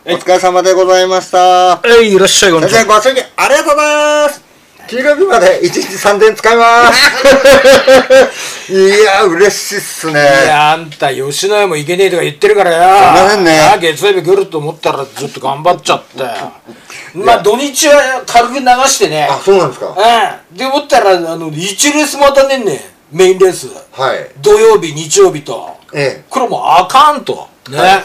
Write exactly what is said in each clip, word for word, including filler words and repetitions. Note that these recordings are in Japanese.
お疲れ様でございました。 えい、いらっしゃい、こんにちは。 先生、ご祝儀ありがとうございます。給料日までいちにちさんぜんえん使います。いや、嬉しいっすね。いや、あんた、吉野家も行けねえとか言ってるからよ。 すいませんね。 あ、月曜日来ると思ったら、ちょっと頑張っちゃったよ。まあ、土日は軽く流してね。 あ、そうなんですか。 うん。で、思ったら、あの、いちレースも当たんねんねん。メインレース。 はい。 土曜日、日曜日と。 ええ。 これもうあかんと。ね。はい、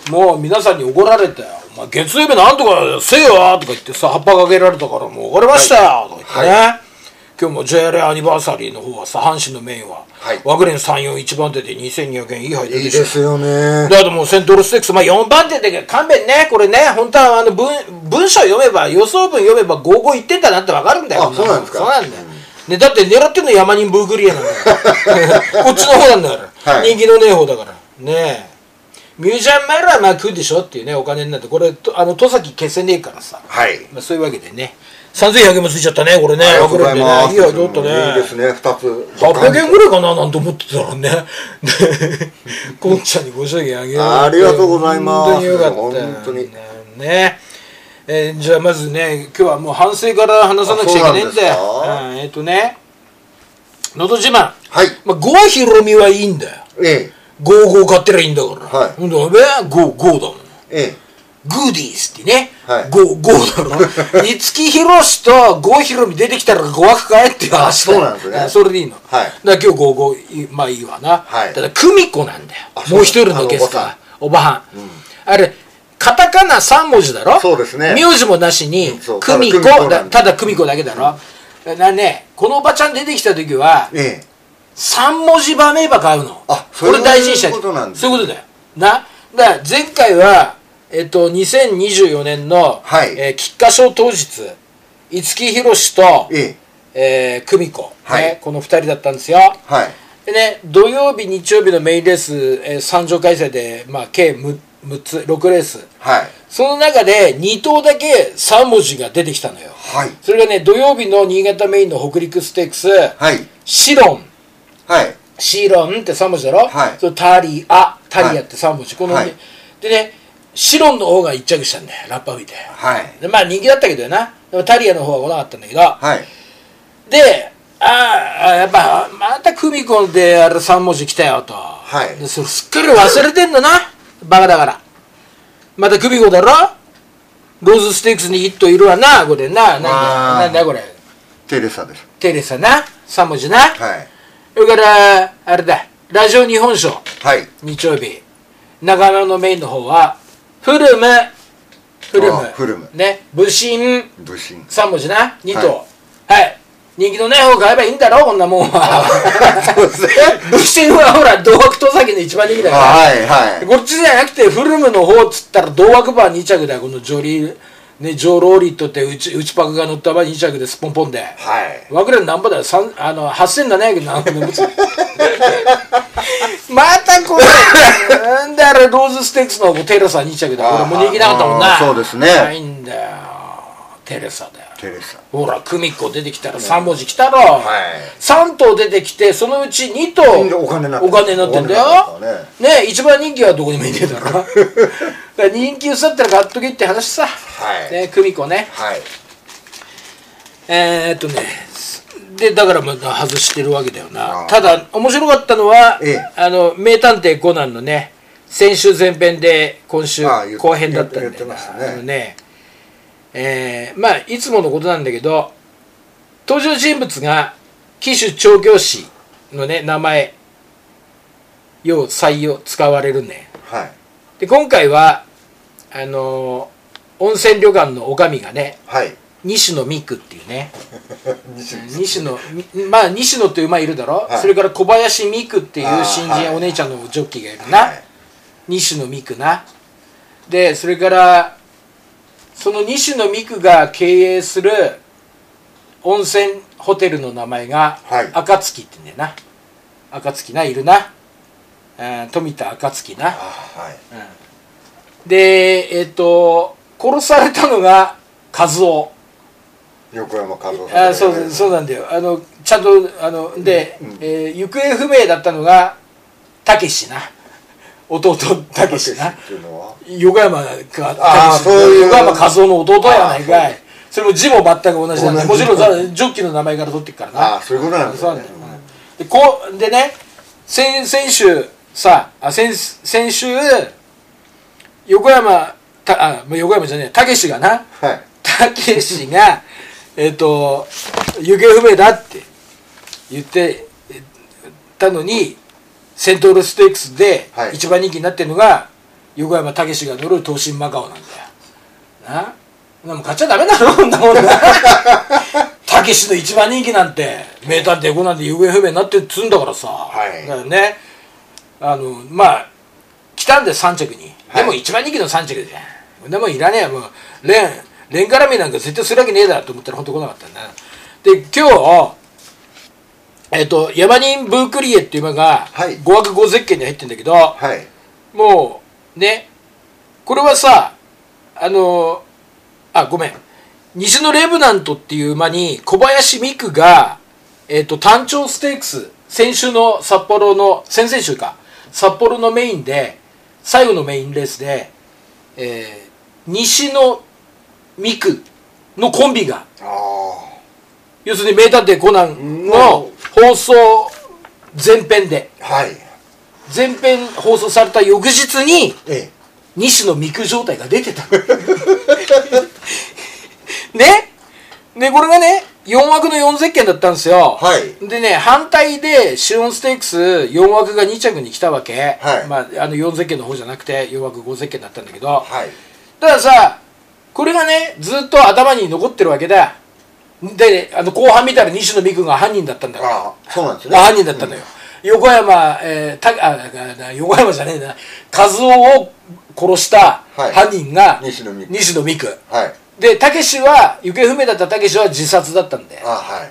もう皆さんに怒られたよ。まあ、月曜日なんとかせよとか言ってさ、葉っぱかけられたからもう終わりましたよ、とか言ってね、はい、今日も ジェイアールエー アニバーサリーの方はさ、阪神のメインは、はい、ワグレンさんよんいちばん手でにせんにひゃくえんいい入ってるでしょ。 いいですよね。 だってもうセントルステックス、まあよんばん手で勘弁ね、これね、本当はあの 文, 文章読めば、予想文読めばごじゅうごいってんだなってわかるんだよ。 あ、そうなんですか。 そうなんだよ。うん、ね、だって狙ってんの山人ブーグリアなんだよ。こっちの方なんだから。はい、人気のねえ方だから。ねえ。ミュージアムマイルはまあ食うでしょっていうね、お金になって、これ、あの、戸崎消せねえからさ。はい。まあそういうわけでね。さんぜんひゃくえんもついちゃったね、これね。 ありがとうございます。 いいよ、ちょっとね。 いいですね、ふたつ。 はっぴゃくえんぐらいかななんて思ってたらね。こんちゃんにご祝儀あげよう。 ありがとうございます。 本当によかった。 本当に。 ね。えー、じゃあまずね、今日はもう反省から話さなくちゃいけないんだよ。うん、えっとね、のど自慢。はい。まあ、郷ひろみはいいんだよ。ええ。ゴーゴー買ってりゃいいんだから。はい。ほんと、べゴー、ゴーだもん。ええ。グーディースってね。はい。ゴー、ゴーだろ。五木ひろしと郷ひろみ出てきたらご枠かえっていう話だよ。そうなんですね。それでいいの。はい。だから今日ゴーゴー、まあいいわな。はい。ただ、久美子なんだよ。もう一人のゲストは。おばはん。うん。あれ、カタカナさん文字だろ。そうですね。名字もなしに、久美子、ただ久美子だけだろ。なね、このおばちゃん出てきた時は、ええ。さん文字場名ば買うの。あ、これ大事にしたい。そういうことだよ。な。だから前回は、えっと、にせんにじゅうよねんの、はい、えー、菊花賞当日、五木ひろしと、ええー、久美子、はい、ね、このふたりだったんですよ。はい。でね、土曜日、日曜日のメインレース、えー、さん場開催で、まあ、計むっつ、ろくレース。はい。その中でに頭だけさん文字が出てきたのよ。はい。それがね、土曜日の新潟メインの北陸ステークス、はい。シロン。はい、シロンってさん文字だろ、はい、それタリア、タリアってさん文字、はい、この、ね、はい、でね、シロンの方が一着したんだよ、ラッパー見て、はい、でまあ人気だったけどな、でもタリアの方は来なかったんだけど、はい、で、ああ、やっぱまた久美子であれさん文字来たよと、はい、でそれすっかり忘れてんだな、バカだから、また久美子だろ、ローズステークスにヒットいるわな、これな、なんだ、なんだこれ、 テレサです。 テレサな、さん文字な、はい。それから、あれだ、ラジオ日本賞。はい。日曜日。長野のメインの方は、フルム。フルム。フルム。ね。武神。武神。さん文字な。に頭。はい。はい、人気のない方買えばいいんだろ、こんなもんは。そうですね。武神はほら、同枠戸崎の一番人気だから。はいはい。こっちじゃなくて、フルムの方っつったら、同枠馬に着だよ、このジョリー。ね、ジョーローリットって内内パクが乗った場にに着ですポンポンで、はい、ワグレン何ぼだよ、あのはっせんななひゃく何本またこれなんであれローズステークスのテレサに着だ、これもう人気なかったもんな。そうですね。ないんだよ、テレサだよ。テレサほら久美子出てきたらさん文字来たろ、はい、さん頭出てきてそのうちに頭お金になってんだよね。ね、一番人気はどこにもいねえだろだから人気薄だったら買っとけって話さ、はいね、久美子ね、はい、えー、っとねでだからまた外してるわけだよな。ただ面白かったのは、ええ、あの名探偵コナンのね先週前編で今週後編だったんだよな。あのねえー、まあいつものことなんだけど登場人物が騎手調教師のね名前よう採用使われるね、はい、で今回はあのー、温泉旅館の女将がね、はい、西野美久っていうね西野まあ西野っていう馬いるだろ、はい、それから小林美久っていう新人、はい、お姉ちゃんのジョッキーがいるな、はい、西野美久な。でそれからその西野美久が経営する温泉ホテルの名前が暁って言うんだよな。暁ないるな、うん、富田暁な、はい、うん、でえっ、ー、と殺されたのが和夫、 横山和夫さん。あ、そうそうなんだよ。あのちゃんとあので、うんうん、えー、行方不明だったのがたけしな。 弟たけしな横山があそういう横山和夫の弟やないかい。それも字も全く同じなんで、もちろんジョッキーの名前から取ってっからな。 ああそういうことなんですね。 でこうでね先先週さあ先先週横山たあ横山じゃねえたけしがなたけしがえっと行方不明だって言ってたのにセントールステークスで一番人気になってるのが横山たけしが乗る東進マカオなんだよな。でも買っちゃダメだろこんなもんなたけしの一番人気なんて名探偵コナンで行方不明になってっつうんだからさ、はい、だからねあのまあ来たんでさん着に、はい、でも一番人気のさん着じゃん。でもいらねえよもうレンレン絡みなんか絶対するわけねえだと思ったら本当来なかったんだ。で今日えっ、ー、とヤマニン・ブークリエっていう馬がご枠ごゼッケンに入ってるんだけど、はい、もうねこれはさあのあごめん西のレブナントっていう馬に小林美空が、えー、と単調ステークス先週の札幌の先々週か札幌のメインで最後のメインレースで、えー、西の美空のコンビが要するに名探偵コナンの放送前編で、はい、前編放送された翌日に、ええ、西野美空状態が出てたねでこれがねよん枠のよんゼッケンだったんですよ、はい、でね反対でシオンステークスよん枠がに着に来たわけ、はい、まあ、あのよんゼッケンの方じゃなくてよん枠ごゼッケンだったんだけど、はい、たださこれがねずっと頭に残ってるわけだで、あの後半見たら西野美空が犯人だったんだからあそうなんですね犯人だったのよ、うん、横山、えー、たあ横山じゃねえな和夫を殺した犯人が、はい、西野美空、はい、でたけしは行方不明だったたけしは自殺だったんだよあ、はい、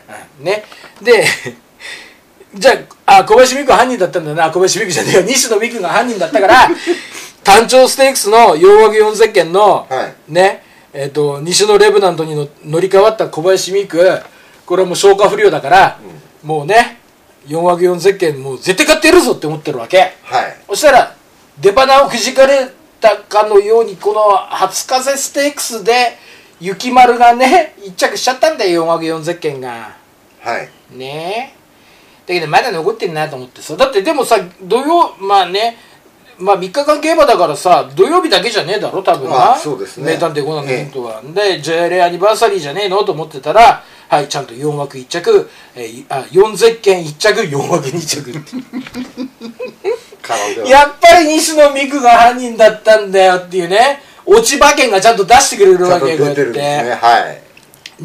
ねでじゃああ小林美空犯人だったんだな小林美空じゃねえよ西野美空が犯人だったから単調ステークスのよん枠よんゼッケンの、はい、ねえー、と西のレブナントにの乗り換わった小林美空これはもう消化不良だから、うん、もうねよん枠よんゼッケンもう絶対買ってやるぞって思ってるわけ、はい、そしたら出鼻をくじかれたかのようにこの初風ステークスで雪丸がね一着しちゃったんだよよん枠よんゼッケンがはいねえだけどまだ残ってんなと思ってさだってでもさ土曜まあねまあみっかかん競馬だからさ土曜日だけじゃねえだろ多分な、そうですね、名探偵コナンのヒントは、ええ、で ジェイエルエー アニバーサリーじゃねえのと思ってたらはいちゃんとよん枠いっ着、えー、あよんゼッケンいっ着よん枠に着ってやっぱり西野美空が犯人だったんだよっていうね落ち馬券がちゃんと出してくれるわけこうやって、ねはい、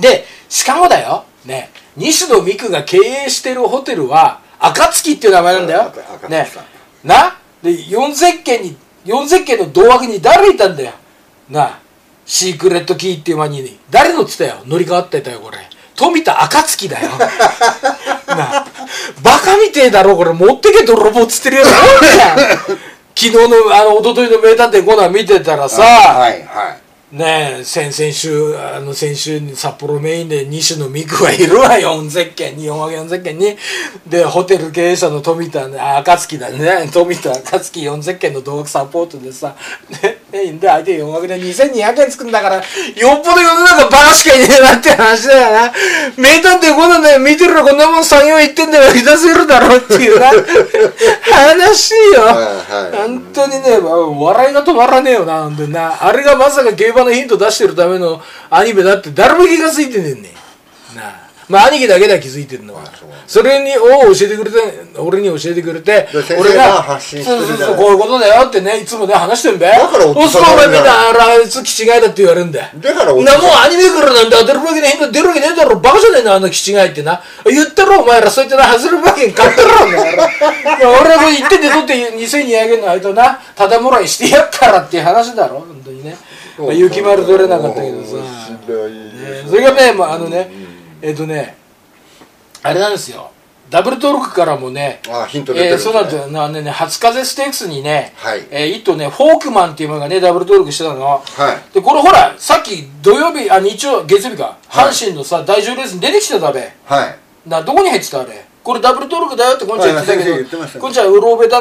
でしかもだよね西野美空が経営してるホテルは暁っていう名前なんだよ、ね、なでよんゼッケンによんゼッケンの同枠に誰いたんだよなあシークレットキーっていう馬に誰乗ってたよ乗り換わってたよこれ富田暁だよなあバカみてえだろこれ持ってけ泥棒っつってるやつじゃん昨日のあの一昨日の名探偵コナン見てたらさはいはいねえ先々週あの先週に札幌メインで西野美空はいるわよんゼッケンによん枠よんゼッケンにでホテル経営者の富田暁だね富田暁よんゼッケンの同額サポートでさねで相手よん枠でにせんにひゃくえんつくんだからよっぽど世の中バカしかいねえなって話だよな名探偵コナンだよ見てるらこんなもんさんよん言ってんだよ引き出せるだろっていうな話よ本当にね笑いが止まらねえよなほんとになあれがまさか競馬のヒント出してるためのアニメだって誰も気がついてねえんねなあまあ兄貴だけだ気づいてるのはそれにを教えてくれて俺に教えてくれて俺が発信してるじゃないそうそうそうこういうことだよってねいつもね話してんべだからおっさんお前みんなあいつ気違いだって言われるんだよだからおっさんもうアニメからなんて当てるわけねえんだ出るわけねえだろバカじゃねえのあの気違いってな言ったろお前らそうやってな外れるわけに買ったろお前ら俺は言ってて取ってにせんにひゃくえんの間なただもらいしてやっからっていう話だろ本当にねまあ、雪丸取れなかったけどさ、ね、それがね、まあ、あのね、えっ、ー、とね、あれなんですよ、ダブルトルクからもね、 あヒント出てるんですね、 えー、そうなんですよ、あのね、初風ステークスにね、はい、えー、一頭ね、フォークマンっていうのがね、ダブルトルクしてたの、はい、で、これほら、さっき土曜日、あ、日曜、月曜日か、阪神のさ、大賞レースに出てきてたべ、はい、などこに入ってたあれ、これダブルトルクだよってこんちゃん言ってたけど、こんちゃんうろ覚えだな。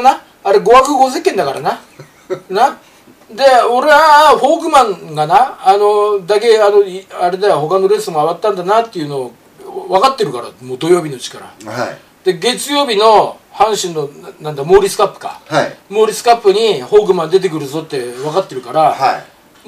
あれごわくごゼッケンだからななで俺はフォークマンがなあのだけあのあれだよ他のレースも上がったんだなっていうのを分かってるから、もう土曜日のうちから、はい、で月曜日の阪神のなんだモーリスカップか、はい、モーリスカップにフォークマン出てくるぞって分かってるから、はい、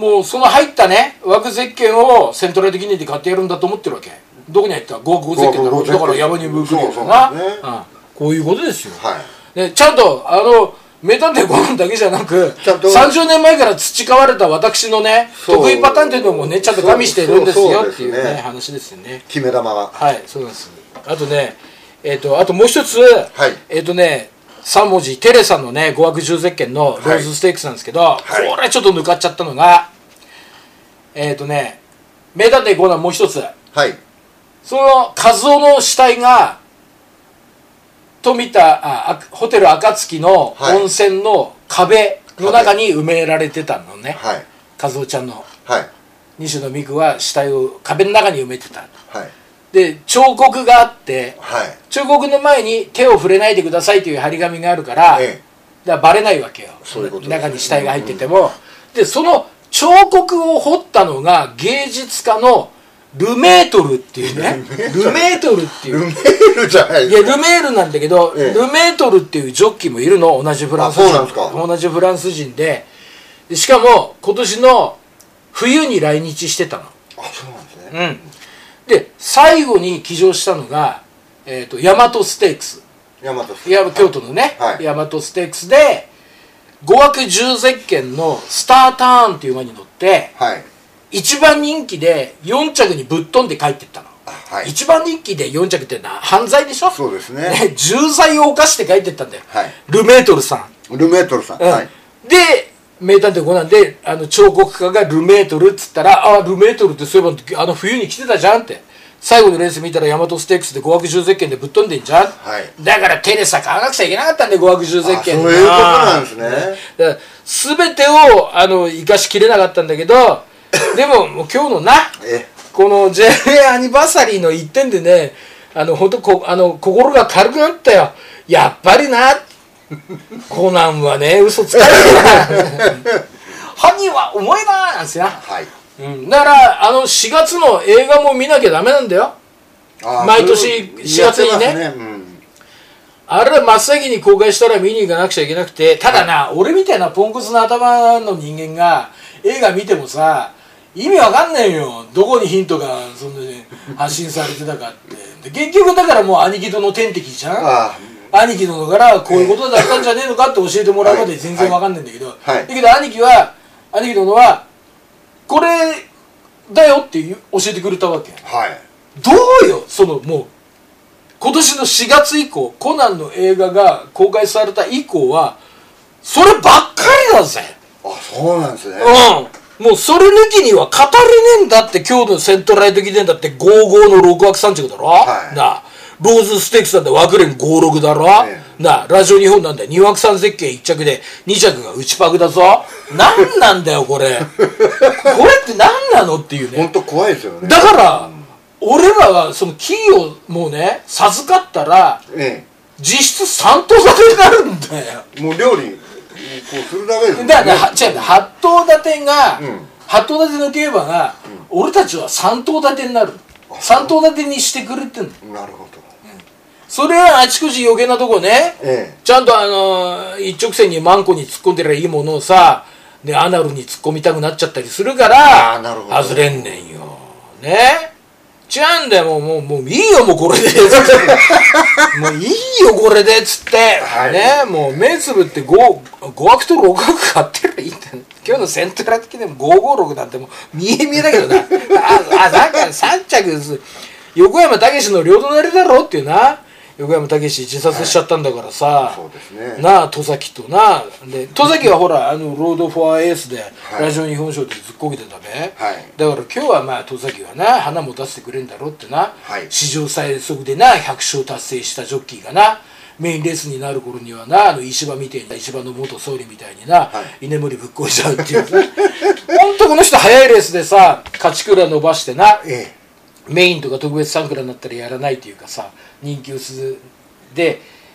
もうその入ったね枠ゼッケンをセントライト記念で買ってやるんだと思ってるわけ。どこに入ったごわくごゼッケンだろう、だから山に向くよな、ね、うん、こういうことですよ、はい、でちゃんとあの名探偵コナンだけじゃなくさんじゅうねんまえから培われた私のね得意パターンっていうのもねちゃんと加味してるんですよっていうね話ですよね。 決め球がはいそうなんです。あとねえっ、ー、とあともう一つ、はい、えっ、ー、とねさん文字テレさんのねごわくじゅうゼッケンのローズステークスなんですけど、はい、これちょっと抜かっちゃったのがえっ、ー、とね名探偵コナンもう一つ、はい、その和夫の死体が富田あホテル暁の温泉の壁の中に埋められてたのね、はい、和夫ちゃんの、はい、西野美久は死体を壁の中に埋めてた、はい、で彫刻があって、はい、彫刻の前に手を触れないでくださいという張り紙があるから、ええ、だからバレないわけよ。そういうことですね、中に死体が入ってても、うんうん、でその彫刻を彫ったのが芸術家のルメートルっていうねルメートルっていうルメールじゃないですか。 いやルメールなんだけど、ええ、ルメートルっていうジョッキーもいるの、同じフランス人。そうなんですか。同じフランス人で、しかも今年の冬に来日してたの。 あ、そうなんですね。 うん。で最後に騎乗したのが、えーと、大和ステークス。 大和ステークス。 京都のね、はい、大和ステークスでごわくじゅうゼッケンのスターターンっていう馬に乗って、はい、一番人気でよん着にぶっ飛んで帰ってったの、はい、一番人気でよん着ってのは犯罪でしょ。 そうですね。 ね、重罪を犯して帰ってったんだよ、はい、ルメートルさん。ルメートルさん、うん、はい。 で名探偵コナンであの彫刻家がルメートルっつったら、あルメートルってそういえばあの冬に来てたじゃんって、最後のレース見たら大和ステークスでごわくじゅうゼッケンでぶっ飛んでんじゃん、はい、だからテレサ買わなくちゃいけなかったんでごわくじゅうゼッケン。 そういうことなんですね。 だから全てをあの生かしきれなかったんだけどでももう今日のなこの ジェーエー アニバーサリーのいってんでね、あの本当こあの心が軽くなったよ。やっぱりなコナンはね嘘つかないな犯人はお前だなんですよ、はい、うん、だからあのしがつの映画も見なきゃダメなんだよ。毎年しがつに ね, ね、うん、あれ真っ先に公開したら見に行かなくちゃいけなくて、ただな、はい、俺みたいなポンコツの頭の人間が映画見てもさ意味わかんないよ、どこにヒントがそんなに発信されてたかってで結局だからもう兄貴殿の天敵じゃん。あ兄貴殿からこういうことだったんじゃねえのかって教えてもらうまで全然わかんないんだけど、はいはい、だけど兄貴は兄貴殿はこれだよって教えてくれたわけ、はい、どうよそのもう今年のしがつ以降コナンの映画が公開された以降はそればっかりだぜ。 あ、そうなんですね。 うん、もうそれ抜きには語れねえんだって。今日のセントライト記念だってごじゅうごのろくわくさん着だろ、はい、なあローズステークスなんて枠連ごじゅうろくだろ、ええ、なあラジオ日本なんてにわくさんゼッケンいっ着でに着が内パクだぞなんなんだよこれこれって何なのっていうね。 本当怖いですよね。 だから、うん、俺らはそのキーをもうね授かったら、ええ、実質三頭立てになるんだよ。 もう料理こうするだけですもんね。 だから違う、八頭立てが、うん、八頭立ての競馬が、うん、俺たちは三頭立てになる。三頭立てにしてくれてんの。 なるほど。 それはあちこち余計なとこね、ええ、ちゃんとあのー、一直線にマンコに突っ込んでりゃいいものをさ、でアナルに突っ込みたくなっちゃったりするから外れんねんよね。違うんだよ、もうもうもういいよもうこれでもういいよこれでっつって、はい、ね、もう目つぶってごわくとろくわく買ってりゃいいんだよ。今日のセントラ的でもごひゃくごじゅうろくなんてもう見え見えだけどなああなんかさん着横山武史の両隣だろっていうな。横山武史自殺しちゃったんだからさ、はい、そうですね、なあ戸崎となで戸崎はほらあのロード・フォア・エースで、はい、ラジオ日本賞でずっこけてたね、はい、だから今日はまあ戸崎はな花も出してくれんだろってな、はい、史上最速でなひゃく勝達成したジョッキーがなメインレースになる頃にはなあの石破みたいな石破の元総理みたいにな、はい、居眠りぶっこいちゃうっていうねほんとこの人早いレースでさ勝ち倉伸ばしてな、ええ、メインとか特別サンクラになったらやらないというかさ人気薄で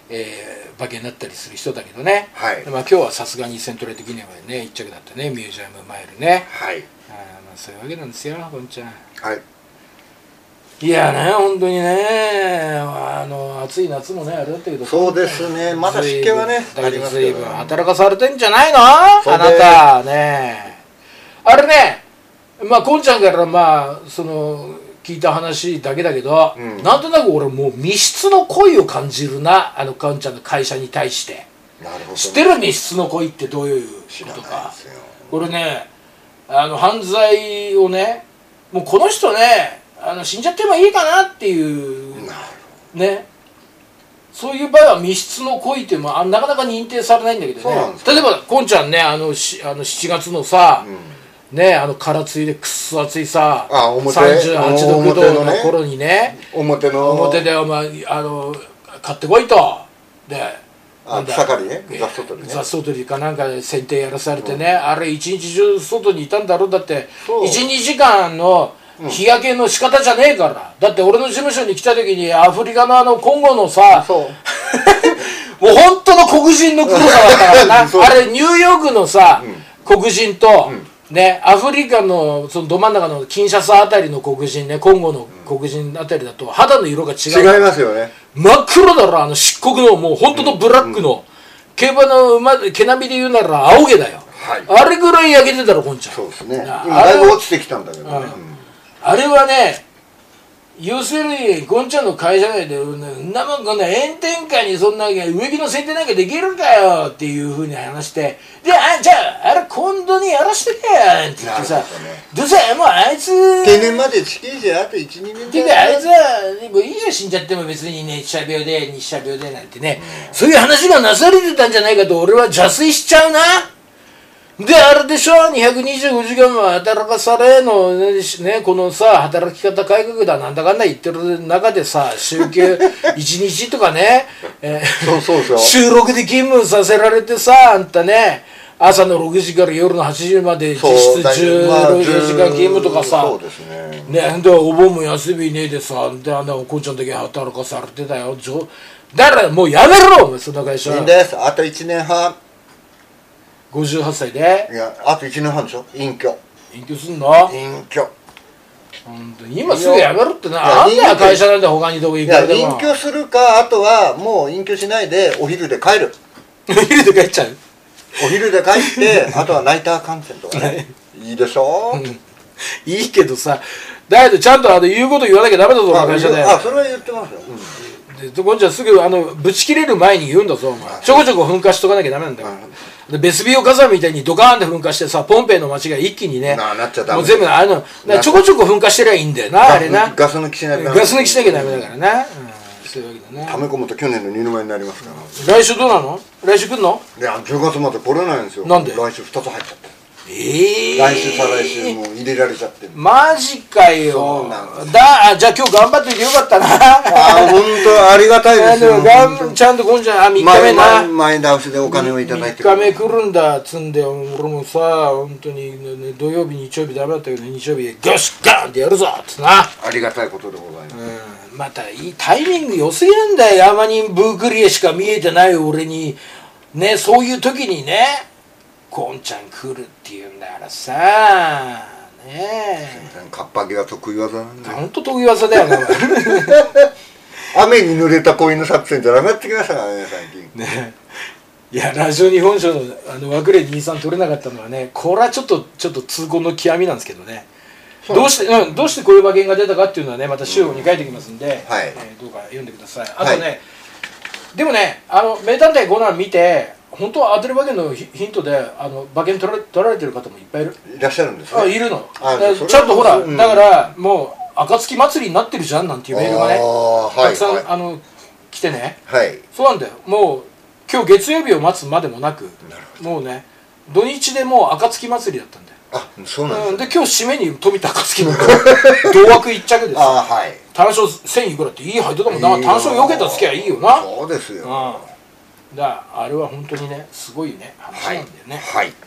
えー、馬券になったりする人だけどね、 はい、 まあ、今日はさすがにセントレート記念はねいっ着だったね、ミュージアムマイルね、 はい、 あまあそういうわけなんですよ、こんちゃん。 はい、 いやね、本当にね、あの暑い夏もねあれだったけど、 そうですね、まだ湿気はねだけど随分働かされてんじゃないの、あなたね。あれね、まあこんちゃんからまあその聞いた話だけだけど、うん、なんとなく俺もう密室の恋を感じるな、あのこんちゃんの会社に対して。 なるほど、ね、 知ってる？密室の恋ってどういうことか。これね、あの犯罪をね、もうこの人ね、あの死んじゃってもいいかなっていうね、そういう場合は密室の恋ってもなかなか認定されないんだけどね。例えばこんちゃんね、あのしあのしちがつのさ、うん、ね、あの空ついでくっそ暑いさ、さんじゅうはちどくどの頃にね、 表の表でお前あの買ってこいとで、 あ草刈りね、雑草取りね、 雑草取りかなんかで剪定やらされてね、うん、あれ一日中外にいたんだろう。だっていちにちかんの日焼けの仕方じゃねえから、うん、だって俺の事務所に来た時にアフリカのあのコンゴのさもう本当の黒人の黒さだったからなあれニューヨークのさ、うん、黒人と、うんね、アフリカのそのど真ん中のキンシャサあたりの黒人ね、コンゴの黒人あたりだと肌の色が違う。 違いますよね。 真っ黒だろ、あの漆黒のもう本当のブラックの、うんうん、競馬の馬毛並みで言うなら青毛だよ、はい、あれぐらい焼けてたろこんちゃん。 そうですね、今だいぶ落ちてきたんだけどね、うん、 あれはね、要するにこんちゃんの会社内でんなもんこんな炎天下にそんな植木の剪定なんかできるかよっていうふうに話して、であじゃああれ今度にやらしてけよって言ってさ、どうせもうあいつ定年まで地形じゃあといちにねんてかあいつはもういいよ、死んじゃっても別にね、死者病で日射病でなんてね、うん、そういう話がなされてたんじゃないかと俺は邪推しちゃうな。であれでしょ、にひゃくにじゅうごじかんも働かされのね、このさ働き方改革だなんだかんだ言ってる中でさ、週休いちにちとかね、えー、そうそうそう週ろくで勤務させられてさ、あんたね朝のろくじから夜のはちじまで実質じゅうよじかん勤務とかさ、 そうですね、 ね、でお盆も休みねえでさ、であんなこんちゃんだけ働かされてたよ。だからもうやめろお前そんな会社。 いいんです、あといちねんはん。 ごじゅうはっさいで、 いやあといちねんはんでしょ、隠居。 隠居すんの？ 隠居。 本当に今すぐやめろってな。あんな会社なんで他にどこ行くかでも。 隠居するか、あとはもう隠居しないでお昼で帰る。 お昼で帰っちゃう。 お昼で帰ってあとはナイター観戦とかねいいでしょ、うん、 いいけどさ、だけどちゃんとあの言うこと言わなきゃダメだぞ会社で。 あ、それは言ってますよ、 うん、でこんちゃんすぐあのぶち切れる前に言うんだぞお前。ちょこちょこ噴火しとかなきゃダメなんだよ、うん、でベスビオ火山みたいにドカーンって噴火してさ、ポンペイの街が一気にね、 ななっちゃダメ、 もう全部あのちょこちょこ噴火してりゃいいんだよな、あれな。 ガス抜きしなきゃダメ、 ガス抜きしなきゃダメだからな、うん、そういうわけだね。 溜め込むと去年のにの倍になりますから。 来週どうなの？来週来んの？ いやじゅうがつまで来れないんですよ。 なんで？ 来週ふたつ入っちゃって、 ええー、 来週再来週もう入れられちゃってる。 マジかよ。 そうなんだ、じゃあ今日頑張っててよかったな。 あ、本当ありがたいですよ。 がんちゃんと今ちゃん、あ、みっかめな。 前倒しでお金をいただいて。 みっかめ来るんだっつんで、俺もさ、本当に、ね、土曜日日曜日ダメだったけど日曜日ガシッガンってやるぞっつな。 ありがたいことでございます。 うん、またいいタイミング良すぎるんだよ。山にブークリエしか見えてない俺にね、そういう時にね。こんちゃん来るっていうんだからさねえ、 カッパギは得意技なんだよ。 ほんと得意技だよね雨に濡れた子犬作戦じゃなくなってきましたからね最近ね。いやラジオ日本賞のあの枠でにさん取れなかったのはね、これはちょっとちょっと痛恨の極みなんですけどね。どうして、うん、どうしてこういう馬券が出たかっていうのはねまた週報に書いてきますんで、うん、はい、えー、どうか読んでください。あとね、はい、でもねあの名探偵コナン見て本当は当てる馬券のヒントであの馬券取られ、取られてる方もいっぱいいる。 いらっしゃるんですね。 あ、いるの。ちゃんとほら、うん、だからもう暁祭りになってるじゃんなんていうメールがね、たくさん、はい、あの来てね、はい、そうなんだよ。もう今日月曜日を待つまでもなく、もうね土日でもう暁祭りだったんだよ。 あ、そうなんですね。うん、 で今日締めに富田暁の同枠一着です。 あ、はい。 単勝せんいくらっていい配当だもんな。単勝よけたつきゃいいよな。 そうですよ。 うん、だあれは本当にねすごいね話なんだよね。 はい、はい、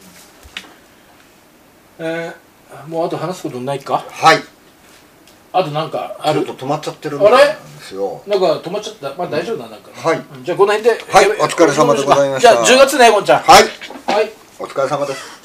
えー、もうあと話すことないか。 はい。 あとなんかある。 ちょっと止まっちゃってる。 あれですよ。 なんか止まっちゃった。まあ大丈夫だ、なんか、ね。 はい。 じゃあこの辺で。 はい、お疲れ様でございました。 じゃあじゅうがつね、ゴンちゃん。 はい。 はい。 お疲れ様です。